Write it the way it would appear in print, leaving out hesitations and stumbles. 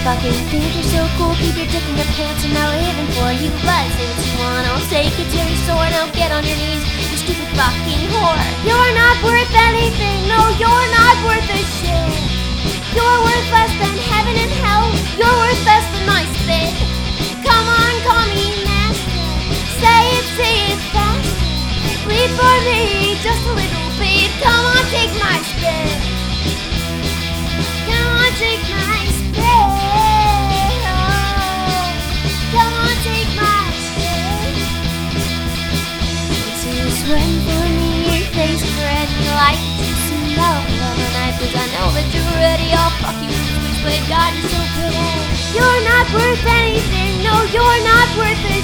fucking think you're so cool. Keep your dick in your pants and not living for you. But say what you want, I'll take it to your sword. Now get on your knees, you stupid fucking whore. You're not worth anything, no, you're not worth a shit. You're worth less than heaven and hell. You're worth less than my spit. Come on, call me master. Say it fast. Bleed for me, just a little bit. Come on, take my spit. Come on, take my spit. Oh, come on, take my spit. It's you sweating for me, your face is red, and you like to smell of the night. Cause I know that you're ready, I'll fuck you, but God, you're so pretty. You're not worth anything, no, you're not worth it.